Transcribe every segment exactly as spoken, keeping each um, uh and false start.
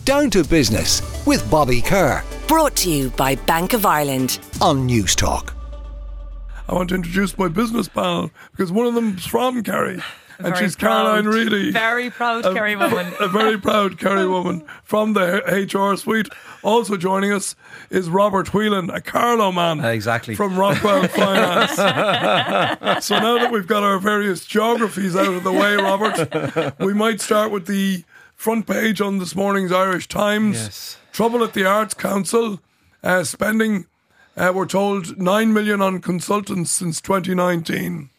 Down to Business with Bobby Kerr. Brought to you by Bank of Ireland on News Talk. I want to introduce my business panel because one of them's from Kerry. And Very she's proud, Caroline Reedy. Very proud a, Kerry woman. A very proud Kerry woman from the H R suite. Also joining us is Robert Whelan, a Carlow man. Uh, exactly. From Rockwell Finance. So now that we've got our various geographies out of the way, Robert, we might start with the front page on this morning's Irish Times. Yes. Trouble at the Arts Council. Uh, spending, uh, we're told, nine million on consultants since twenty nineteen.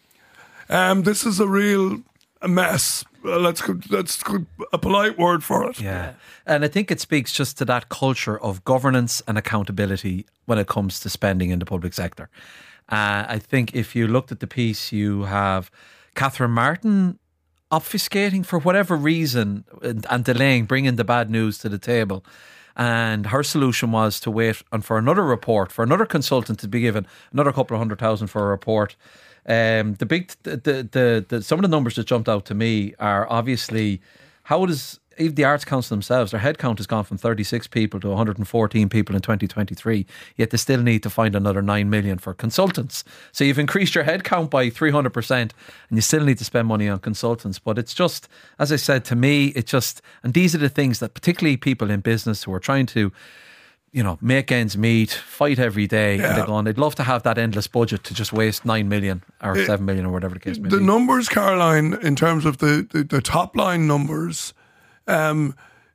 Um, this is a real mess. Uh, let's that's a polite word for it. Yeah, and I think it speaks just to that culture of governance and accountability when it comes to spending in the public sector. Uh, I think if you looked at the piece, you have Catherine Martin obfuscating for whatever reason and, and delaying bringing the bad news to the table. And her solution was to wait and for another report, for another consultant to be given another couple of hundred thousand for a report. Um, the big, the, the, the, the, some of the numbers that jumped out to me are obviously how does even the Arts Council themselves, their headcount has gone from thirty-six people to one hundred fourteen people in twenty twenty-three, yet they still need to find another nine million for consultants. So you've increased your headcount by three hundred percent and you still need to spend money on consultants. But it's just, as I said, to me, it just, and these are the things that particularly people in business who are trying to, you know, make ends meet, fight every day, yeah. and they're going, they'd love to have that endless budget to just waste nine million or it, seven million or whatever the case may the be. The numbers, Caroline, in terms of the, the, the top line numbers, um,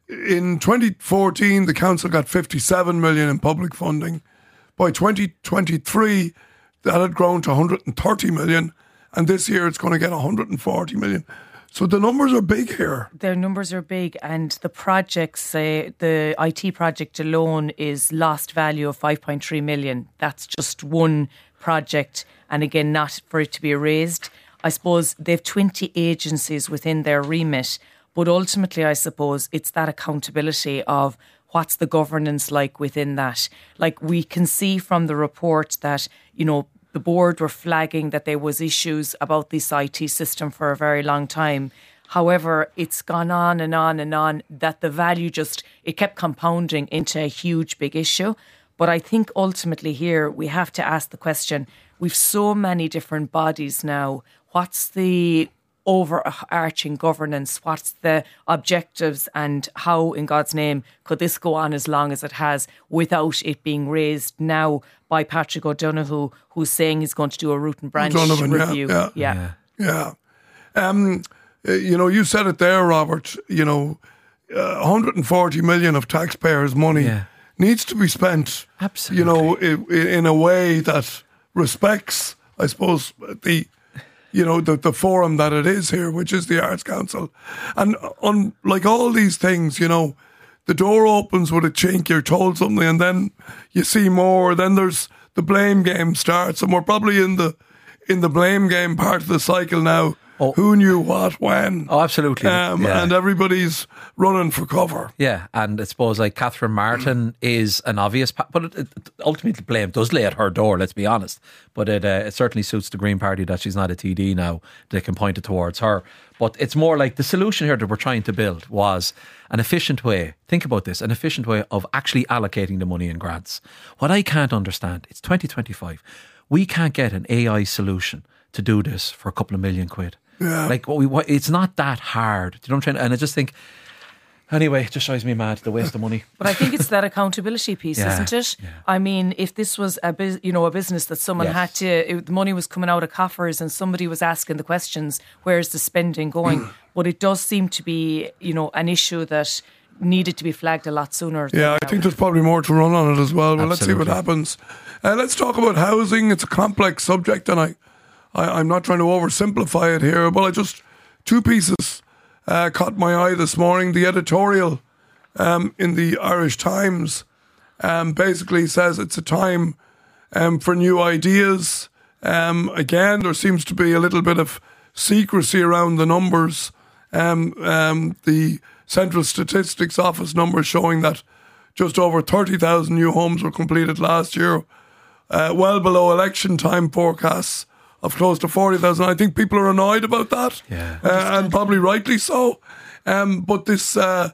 in twenty fourteen, the council got fifty-seven million in public funding. By twenty twenty-three, that had grown to one hundred thirty million, and this year it's going to get one hundred forty million. So the numbers are big here. Their numbers are big, and the projects, uh, the I T project alone is lost value of five point three million. That's just one project, and again, not for it to be erased. I suppose they've twenty agencies within their remit, but ultimately, I suppose it's that accountability of what's the governance like within that. Like we can see from the report that, you know, the board were flagging that there was issues about this I T system for a very long time. However, it's gone on and on and on that the value just, it kept compounding into a huge big issue. But I think ultimately here we have to ask the question, we've so many different bodies now. What's the overarching governance? What's the objectives, and how in God's name could this go on as long as it has without it being raised now by Patrick O'Donoghue, who's saying he's going to do a root and branch O'Donovan, review? Yeah, yeah, yeah. yeah. Um, uh, you know, you said it there, Robert. You know, uh, one hundred forty million of taxpayers' money yeah. needs to be spent. Absolutely. You know, in, in a way that respects, I suppose, the. You know, the, the forum that it is here, which is the Arts Council. And on like all these things, you know, the door opens with a chink, you're told something, and then you see more, then there's the blame game starts, and we're probably in the in the blame game part of the cycle now. Oh. Who knew what, when? Oh, absolutely. Um, yeah. And everybody's running for cover. Yeah, and I suppose like Catherine Martin mm. is an obvious, pa- but it, it, ultimately the blame does lay at her door, let's be honest. But it, uh, it certainly suits the Green Party that she's not a T D now. They can point it towards her. But it's more like the solution here that we're trying to build was an efficient way, think about this, an efficient way of actually allocating the money in grants. What I can't understand, it's twenty twenty-five. We can't get an A I solution to do this for a couple of million quid. Yeah. Like, what we, what, it's not that hard. Do you know what I'm trying to, and I just think, anyway, it just drives me mad, the waste of money. But I think it's that accountability piece, yeah, isn't it? Yeah. I mean, if this was a bus- you know a business that someone yes. had to, it, the money was coming out of coffers and somebody was asking the questions, where's the spending going? But it does seem to be, you know, an issue that needed to be flagged a lot sooner. Yeah, I think there's probably more to run on it as well. But let's see what happens. Uh, let's talk about housing. It's a complex subject, and I, I, I'm not trying to oversimplify it here, but I just, two pieces uh, caught my eye this morning. The editorial um, in the Irish Times um, basically says it's a time um, for new ideas. Um, again, there seems to be a little bit of secrecy around the numbers. Um, um, the Central Statistics Office numbers showing that just over thirty thousand new homes were completed last year, uh, well below election time forecasts of close to forty thousand. I think people are annoyed about that, yeah. uh, and probably rightly so. Um, but this uh,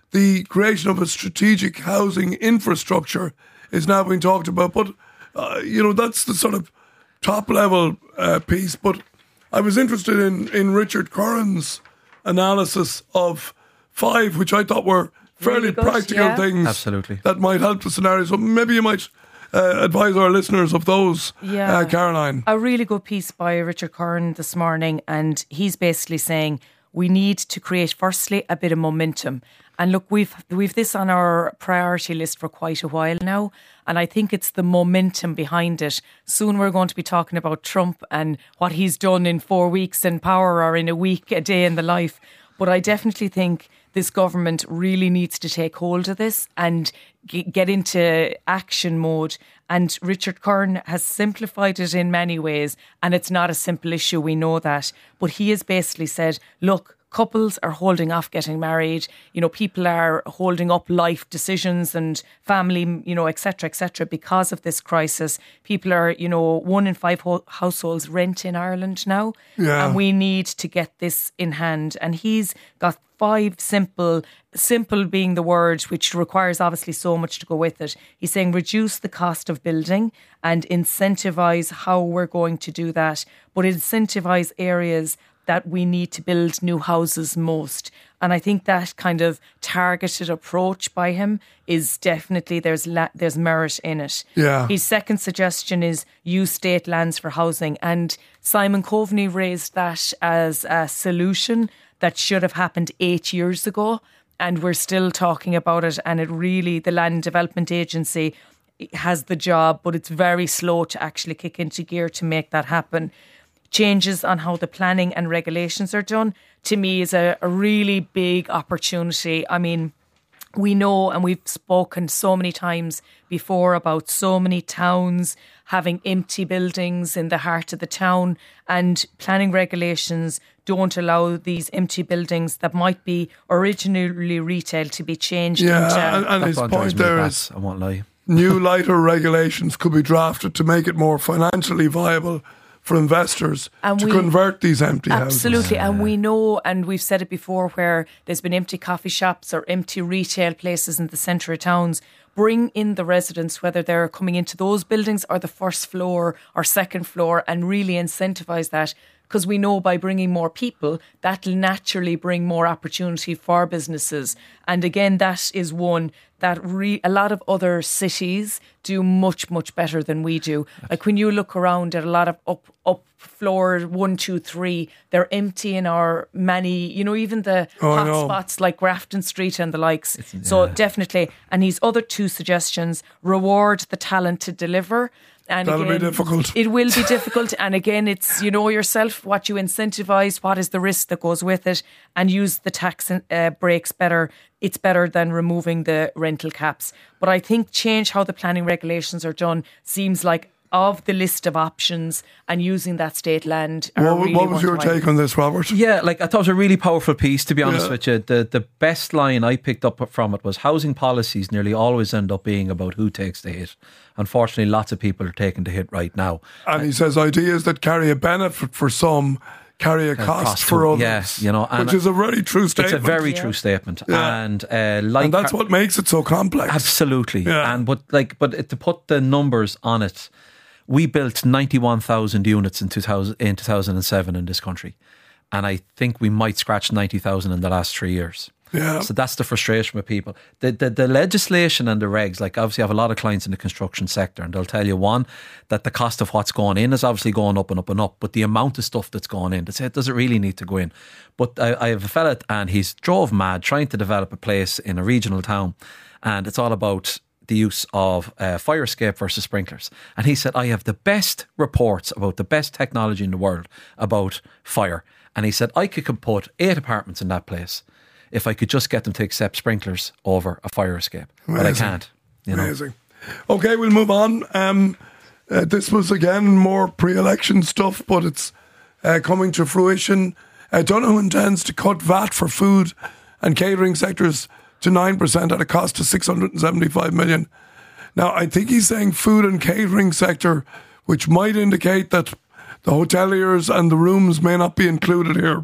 the creation of a strategic housing infrastructure is now being talked about. But, uh, you know, that's the sort of top level uh, piece. But I was interested in, in Richard Curran's analysis of five, which I thought were fairly Really good, practical yeah. things Absolutely. that might help the scenario. So maybe you might uh, advise our listeners of those, Yeah. uh, Caroline. A really good piece by Richard Curran this morning, and he's basically saying we need to create, firstly, a bit of momentum. And look, we've we've this on our priority list for quite a while now, and I think it's the momentum behind it. Soon we're going to be talking about Trump and what he's done in four weeks in power or in a week, a day in the life. But I definitely think this government really needs to take hold of this and g- get into action mode. And Richard Curran has simplified it in many ways, and it's not a simple issue, we know that. But he has basically said, look, couples are holding off getting married. You know, people are holding up life decisions and family, you know, et cetera, et cetera, because of this crisis. People are, you know, one in five ho- households rent in Ireland now. Yeah. And we need to get this in hand. And he's got five simple, simple being the word, which requires obviously so much to go with it. He's saying reduce the cost of building and incentivise how we're going to do that, but incentivise areas that we need to build new houses most. And I think that kind of targeted approach by him is definitely, there's la- there's merit in it. Yeah. His second suggestion is use state lands for housing. And Simon Coveney raised that as a solution that should have happened eight years ago. And we're still talking about it. And it really, the Land Development Agency has the job, but it's very slow to actually kick into gear to make that happen. Changes on how the planning and regulations are done, to me, is a, a really big opportunity. I mean, we know, and we've spoken so many times before about so many towns having empty buildings in the heart of the town, and planning regulations don't allow these empty buildings that might be originally retail to be changed Yeah, into... and, and his That one drives point me there nuts, is I won't lie. new lighter regulations could be drafted to make it more financially viable for investors And to we- convert these empty houses. Absolutely. And we know, and we've said it before, where there's been empty coffee shops or empty retail places in the centre of towns. Bring in the residents, whether they're coming into those buildings or the first floor or second floor, and really incentivise that. Because we know by bringing more people, that'll naturally bring more opportunity for businesses. And again, that is one that re- a lot of other cities do much, much better than we do. Like when you look around at a lot of up, up floor one, two, three, they're empty in our many, you know, even the Oh, I hot know. spots like Grafton Street and the likes. So definitely. And his other two suggestions, reward the talent to deliver. And That'll be again, difficult. It will be difficult. And again, it's, you know yourself, what you incentivise, what is the risk that goes with it, and use the tax uh, breaks better. It's better than removing the rental caps. But I think change how the planning regulations are done seems like of the list of options, and using that state land. are What, really what was your worthwhile. take on this, Robert? Yeah, like I thought it was a really powerful piece, to be honest Yeah. with you. The the best line I picked up from it was housing policies nearly always end up being about who takes the hit. Unfortunately, lots of people are taking the hit right now. And he says ideas that carry a benefit for some carry a cost, cost for to- others. yeah, you know, and which is a very true statement. It's a very Yeah. true statement. Yeah. And uh, like and that's what makes it so complex. Absolutely. Yeah. And but like but it, to put the numbers on it, we built ninety-one thousand units in two thousand in two thousand seven in this country. And I think we might scratch ninety thousand in the last three years. Yeah. So that's the frustration with people. The, the the legislation and the regs, like obviously I have a lot of clients in the construction sector, and they'll tell you, one, that the cost of what's going in is obviously going up and up and up, but the amount of stuff that's going in, they say, does it really need to go in? But I, I have a fella, and he's drove mad trying to develop a place in a regional town, and it's all about the use of uh, fire escape versus sprinklers. And he said, I have the best reports about the best technology in the world about fire. And he said, I could put eight apartments in that place if I could just get them to accept sprinklers over a fire escape. But I Amazing. can't. You know? Amazing. Okay, we'll move on. Um, uh, this was again more pre-election stuff, but it's uh, coming to fruition. Uh, Donoghue intends to cut V A T for food and catering sectors to nine percent at a cost of six hundred seventy-five million. Now, I think he's saying food and catering sector, which might indicate that the hoteliers and the rooms may not be included here.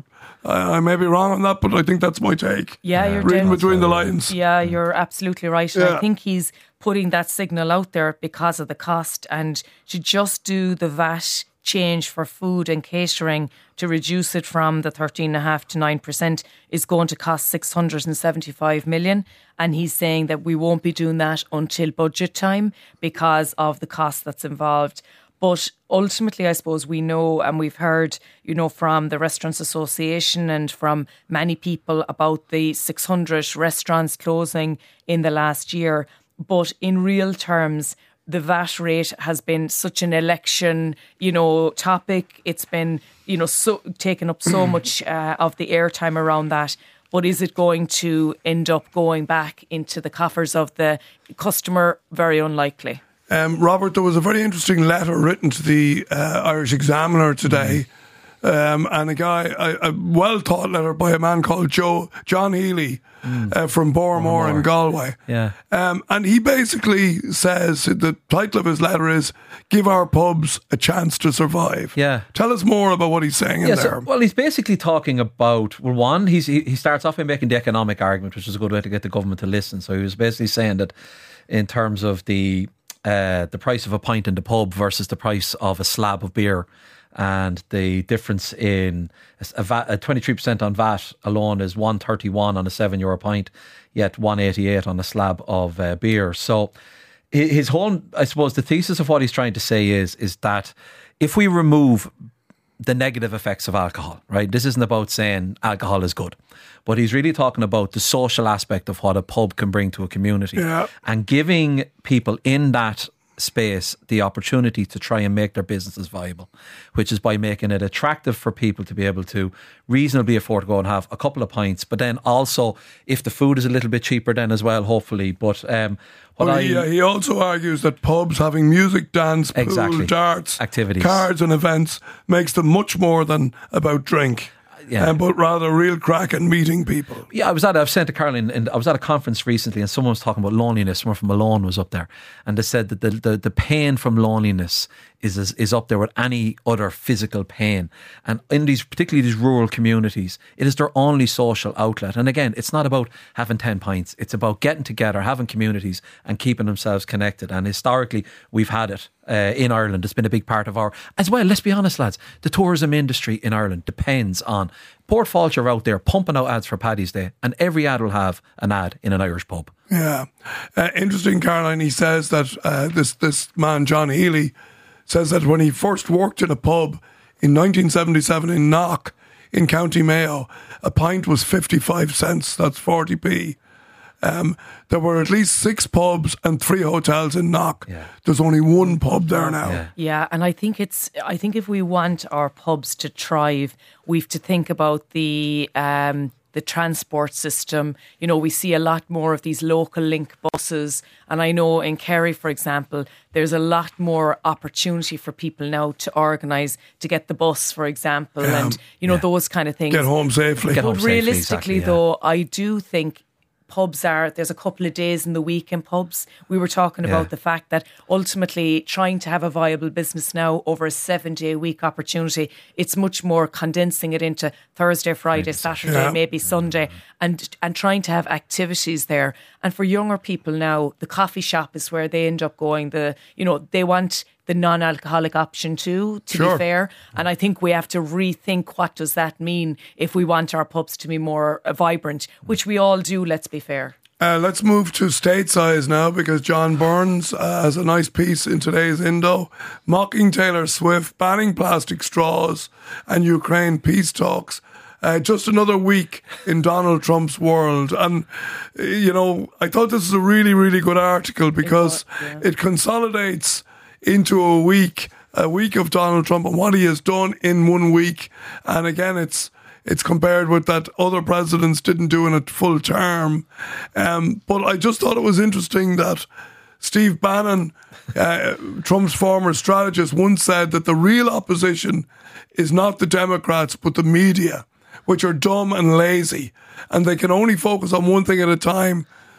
I, I may be wrong on that, but I think that's my take. Yeah, you're reading dead. between the lines. Yeah, you're absolutely right. And Yeah. I think he's putting that signal out there because of the cost, and to just do the V A T change for food and catering to reduce it from the thirteen point five to nine percent is going to cost six hundred seventy-five million. And he's saying that we won't be doing that until budget time because of the cost that's involved. But ultimately, I suppose we know, and we've heard, you know, from the Restaurants Association and from many people about the six hundred restaurants closing in the last year. But in real terms, the V A T rate has been such an election, you know, topic. It's been, you know, so taken up so much uh, of the airtime around that. But is it going to end up going back into the coffers of the customer? Very unlikely. Um, Robert, there was a very interesting letter written to the uh, Irish Examiner today. Um, and a guy, a, a well-thought letter by a man called Joe John Healy mm. uh, from Boramore in Galway. Yeah. Um, and he basically says, the title of his letter is, "Give our pubs a chance to survive." Yeah. Tell us more about what he's saying in yeah, there. so, well, he's basically talking about, well, one, he's, he, he starts off by making the economic argument, which is a good way to get the government to listen. So he was basically saying that in terms of the uh, the price of a pint in the pub versus the price of a slab of beer, and the difference in a, V A T, a twenty-three percent on V A T alone is one thirty-one on a seven euro pint, yet one eighty-eight on a slab of uh, beer. So his whole, I suppose, the thesis of what he's trying to say is, is that if we remove the negative effects of alcohol, right? This isn't about saying alcohol is good, but he's really talking about the social aspect of what a pub can bring to a community, yeah. and giving people in that space the opportunity to try and make their businesses viable, which is by making it attractive for people to be able to reasonably afford to go and have a couple of pints, but then also if the food is a little bit cheaper then as well, hopefully. But um, what well, I, he, uh, he also argues that pubs having music, dance, pool, exactly. darts, activities, cards and events makes them much more than about drink. Yeah. Um, but rather real crack and meeting people. Yeah, I was at, I've said to Caroline, and I was at a conference recently and someone was talking about loneliness. Someone from Malone was up there and they said that the, the, the pain from loneliness is, is is up there with any other physical pain. And in these, particularly these rural communities, it is their only social outlet. And again, it's not about having ten pints. It's about getting together, having communities and keeping themselves connected. And historically, we've had it uh, in Ireland. It's been a big part of our, as well, let's be honest, lads, the tourism industry in Ireland depends on Port Falch are out there pumping out ads for Paddy's Day, and every ad will have an ad in an Irish pub. Yeah. Uh, interesting, Caroline, he says that uh, this, this man, John Healy, says that when he first worked in a pub in nineteen seventy-seven in Knock in County Mayo, a pint was fifty-five cents, that's forty p. Um, there were at least six pubs and three hotels in Knock. Yeah. There's only one pub there now. Yeah. Yeah, and I think it's. I think if we want our pubs to thrive, we've to think about the um, the transport system. You know, we see a lot more of these local link buses, and I know in Kerry, for example, there's a lot more opportunity for people now to organise to get the bus, for example, Yeah. and you know Yeah. those kind of things. Get home safely. Get home But safely, realistically, exactly, yeah. though, I do think pubs are, there's a couple of days in the week in pubs. We were talking Yeah. about the fact that ultimately trying to have a viable business now over a seven day week opportunity, it's much more condensing it into Thursday, Friday, Saturday, Yeah. maybe Sunday, and and trying to have activities there. And for younger people now, the coffee shop is where they end up going. The, you know, they want the non-alcoholic option too, to Sure. be fair. And I think we have to rethink what does that mean if we want our pubs to be more uh, vibrant, which we all do, let's be fair. Uh, let's move to state size now, because John Burns uh, has a nice piece in today's Indo, mocking Taylor Swift, banning plastic straws and Ukraine peace talks. Uh, just another week in Donald Trump's world. And, uh, you know, I thought this was a really, really good article because It was, it consolidates into a week, a week of Donald Trump and what he has done in one week. And again, it's it's compared with that other presidents didn't do in a full term. Um, but I just thought it was interesting that Steve Bannon, uh, Trump's former strategist, once said that the real opposition is not the Democrats, but the media, which are dumb and lazy. And they can only focus on one thing at a time.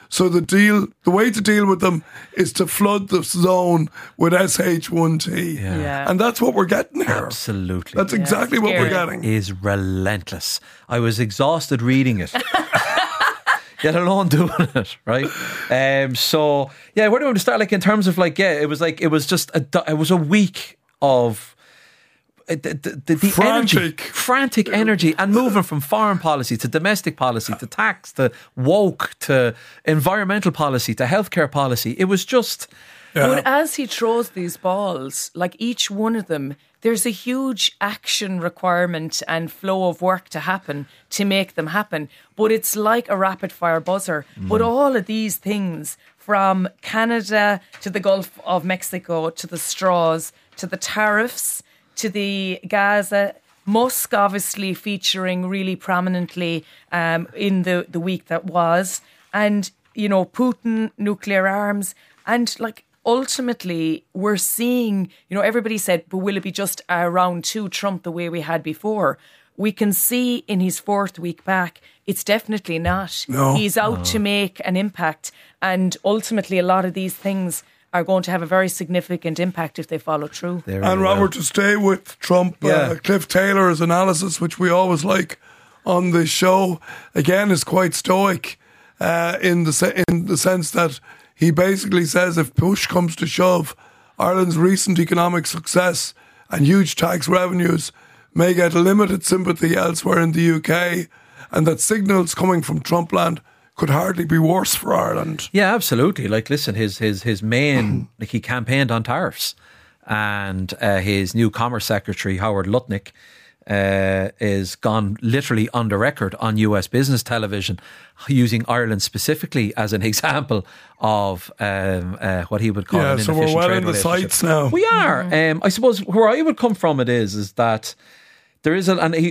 So the deal, the way to deal with them is to flood the zone with S H one T. Yeah. Yeah. And that's what we're getting here. Absolutely. That's exactly what we're scary. getting. Is relentless. I was exhausted reading it. Let alone doing it, right? Um, so yeah, where do we want to start? Like in terms of like, yeah, it was like it was just a it was a week of uh, the the, the, the Frantic. energy, frantic energy, and moving from foreign policy to domestic policy to tax to woke to environmental policy to healthcare policy. It was just. Yeah. But as he throws these balls, like each one of them, there's a huge action requirement and flow of work to happen to make them happen. But it's like a rapid fire buzzer. Mm. But all of these things, from Canada to the Gulf of Mexico to the straws to the tariffs to the Gaza, Musk obviously featuring really prominently um, in the, the week that was, and, you know, Putin, nuclear arms, and like, ultimately, we're seeing, you know, everybody said, but will it be just a round two Trump the way we had before? We can see in his fourth week back, it's definitely not. No. He's out No. to make an impact. And ultimately, a lot of these things are going to have a very significant impact if they follow through. They And really Robert, will. to stay with Trump, Yeah. uh, Cliff Taylor's analysis, which we always like on this show, again is quite stoic uh, in the se- in the sense that he basically says if push comes to shove, Ireland's recent economic success and huge tax revenues may get limited sympathy elsewhere in the U K, and that signals coming from Trumpland could hardly be worse for Ireland. Yeah, absolutely. Like, listen, his his his main like he campaigned on tariffs, and uh, his new Commerce Secretary Howard Lutnick uh, is gone literally on the record on U S business television, using Ireland specifically as an example of um, uh, what he would call Yeah, an so inefficient we're well trade in the relationship. sights now. We are. Um, I suppose where I would come from it is is that there is a and he,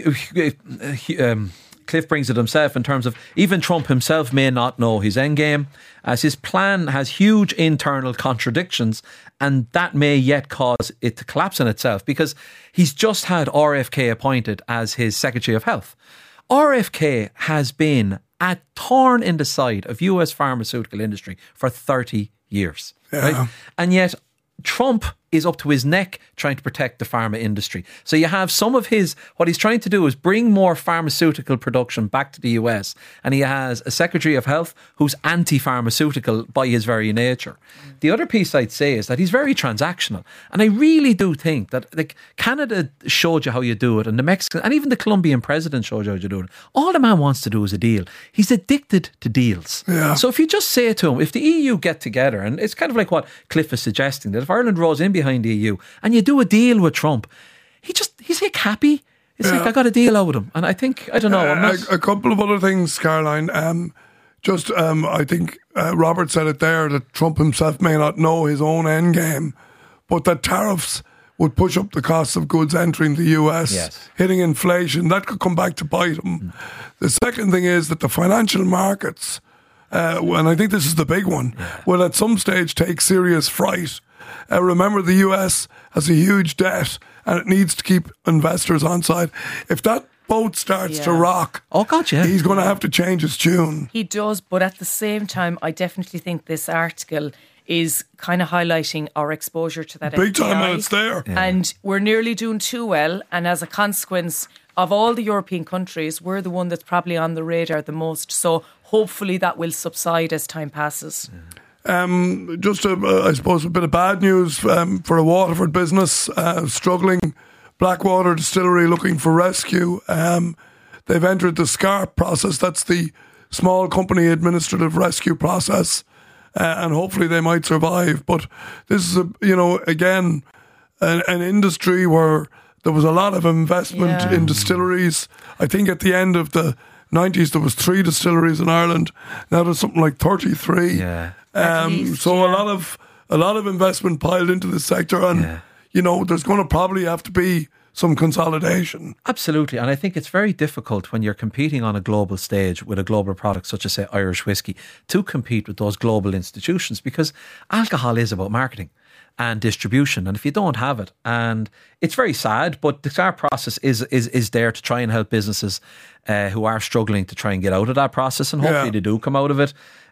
he, um, Cliff brings it himself in terms of even Trump himself may not know his end game, as his plan has huge internal contradictions, and that may yet cause it to collapse in itself, because he's just had R F K appointed as his Secretary of Health. R F K has been a thorn in the side of U S pharmaceutical industry for thirty years. Yeah. Right? And yet Trump is up to his neck trying to protect the pharma industry. So you have some of his, what he's trying to do is bring more pharmaceutical production back to the U S. And he has a Secretary of Health who's anti-pharmaceutical by his very nature. Mm. The other piece I'd say is that he's very transactional. And I really do think that, like, Canada showed you how you do it, and the Mexican, and even the Colombian president showed you how you do it. All the man wants to do is a deal. He's addicted to deals. Yeah. So if you just say to him, if the E U get together, and it's kind of like what Cliff is suggesting, that if Ireland rolls in behind the E U and you do a deal with Trump, he just, he's like happy. It's Yeah. like, I got a deal out with him. And I think, I don't know. I'm Uh, not, a, a couple of other things, Caroline. Um, just, um, I think uh, Robert said it there, that Trump himself may not know his own end game, but that tariffs would push up the cost of goods entering the U S, Yes. hitting inflation. That could come back to bite him. Mm. The second thing is that the financial markets, uh, and I think this is the big one, yeah. will at some stage take serious fright. Uh, remember, the U S has a huge debt and it needs to keep investors on side. If that boat starts Yeah. to rock, oh God, yeah. he's going to have to change his tune. He does, but at the same time, I definitely think this article is kind of highlighting our exposure to that Big time, F D I. and it's there. Yeah. And we're nearly doing too well. And as a consequence of all the European countries, we're the one that's probably on the radar the most. So hopefully that will subside as time passes. Yeah. Um, just, a, uh, I suppose, a bit of bad news um, for a Waterford business uh, struggling. Blackwater Distillery looking for rescue. Um, they've entered the SCARP process. That's the Small Company Administrative Rescue process. Uh, and hopefully they might survive. But this is, a, you know, again, an, an industry where there was a lot of investment Yeah. in distilleries. I think at the end of the nineties there was three distilleries in Ireland. Now there's something like thirty-three. Yeah. Um, least, so yeah. a lot of a lot of investment piled into this sector, and Yeah. you know there's going to probably have to be some consolidation. Absolutely. And I think it's very difficult when you're competing on a global stage with a global product such as, say, Irish whiskey, to compete with those global institutions, because alcohol is about marketing and distribution, and if you don't have it, and it's very sad, but the SCARP process is is is there to try and help businesses uh, who are struggling to try and get out of that process, and hopefully Yeah. they do come out of it.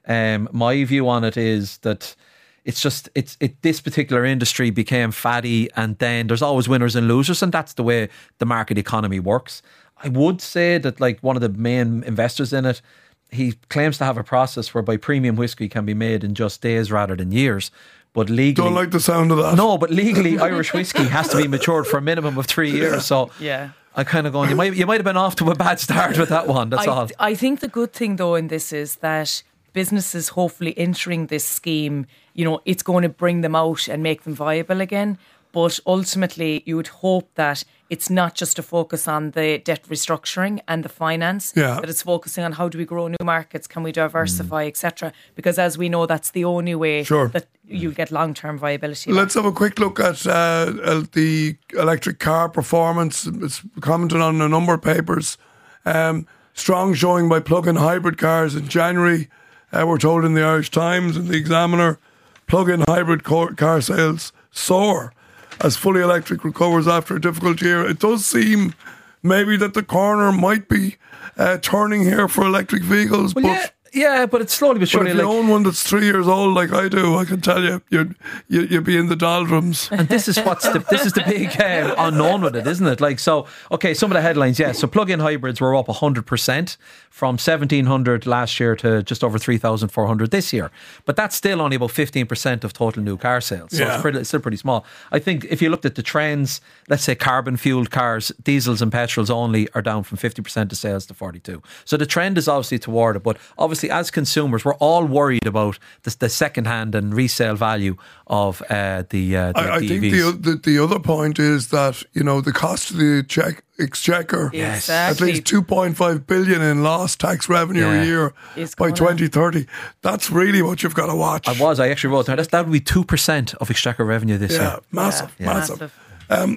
Um, my view on it is that it's just it's it this particular industry became fatty, and then there's always winners and losers, and that's the way the market economy works. I would say that, like, one of the main investors in it, he claims to have a process whereby premium whiskey can be made in just days rather than years. But legally, don't like the sound of that. No, but legally, Irish whiskey has to be matured for a minimum of three years. So yeah. I kind of going, you might you might have been off to a bad start with that one. That's I, all. I think the good thing though in this is that businesses hopefully entering this scheme, you know, it's going to bring them out and make them viable again. But ultimately, you would hope that it's not just a focus on the debt restructuring and the finance, yeah. that it's focusing on how do we grow new markets, can we diversify, mm. et cetera. Because as we know, that's the only way sure. that you'll get long-term viability. Let's have a quick look at uh, the electric car performance. It's commented on a number of papers. Um, strong showing by plug-in hybrid cars in January. Uh, we're told in the Irish Times and the Examiner, plug-in hybrid car sales soar as fully electric recovers after a difficult year. It does seem maybe that the corner might be uh, turning here for electric vehicles. Well, but yeah. Yeah, but it's slowly but surely. But if you like, own one that's three years old, like I do, I can tell you, you'd you, you'd be in the doldrums. And this is what's the, this is the big um, unknown with it, isn't it? Like, so okay, some of the headlines, yeah. So plug-in hybrids were up one hundred percent from seventeen hundred last year to just over three thousand four hundred this year. But that's still only about fifteen percent of total new car sales. So yeah. it's, pretty, it's still pretty small. I think if you looked at the trends, let's say carbon fueled cars, diesels and petrols only are down from fifty percent of sales to forty-two. So the trend is obviously toward it. But obviously, as consumers, we're all worried about the, the second-hand and resale value of uh, the, uh, the I, I the think E Vs. the, the the other point is that, you know, the cost of the check, exchequer, yes. at least two point five billion in lost tax revenue Yeah. a year It's by gonna- twenty thirty. That's really what you've got to watch. I was, I actually wrote down, that's, that would be two percent of exchequer revenue this yeah, year. massive, Yeah. massive. Massive. Um,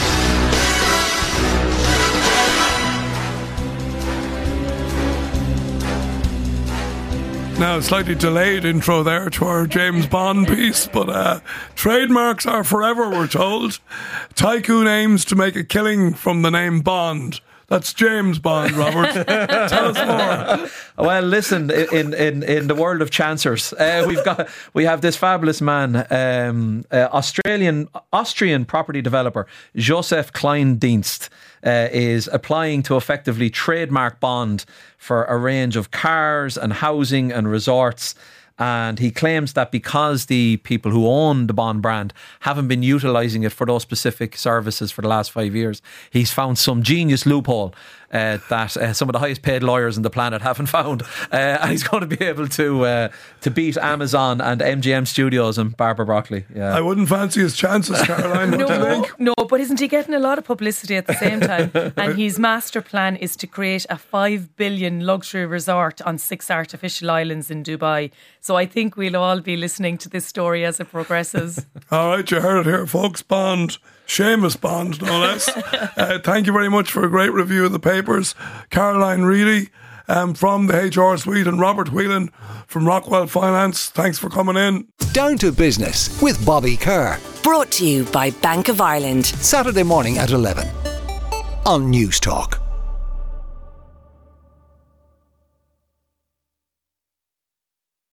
Now, slightly delayed intro there to our James Bond piece, but uh, trademarks are forever, we're told. Tycoon aims to make a killing from the name Bond. That's James Bond, Robert. Tell us more. Well, listen, in in, in the world of chancers, uh, we've got we have this fabulous man, um, uh, Australian Austrian property developer Josef Kleindienst, uh, is applying to effectively trademark Bond for a range of cars and housing and resorts. And he claims that because the people who own the Bond brand haven't been utilising it for those specific services for the last five years, he's found some genius loophole uh, that uh, some of the highest paid lawyers on the planet haven't found. Uh, and he's going to be able to uh, to beat Amazon and M G M Studios and Barbara Broccoli. Yeah. I wouldn't fancy his chances, Caroline. What do you No, think? no, but isn't he getting a lot of publicity at the same time? And his master plan is to create a five billion luxury resort on six artificial islands in Dubai. So I think we'll all be listening to this story as it progresses. All right, you heard it here, folks. Bond, Seamus Bond, no less. uh, thank you very much for a great review of the papers. Caroline Reilly um, from the H R Suite and Robert Whelan from Rockwell Finance. Thanks for coming in. Down to Business with Bobby Kerr. Brought to you by Bank of Ireland. Saturday morning at eleven on News Talk.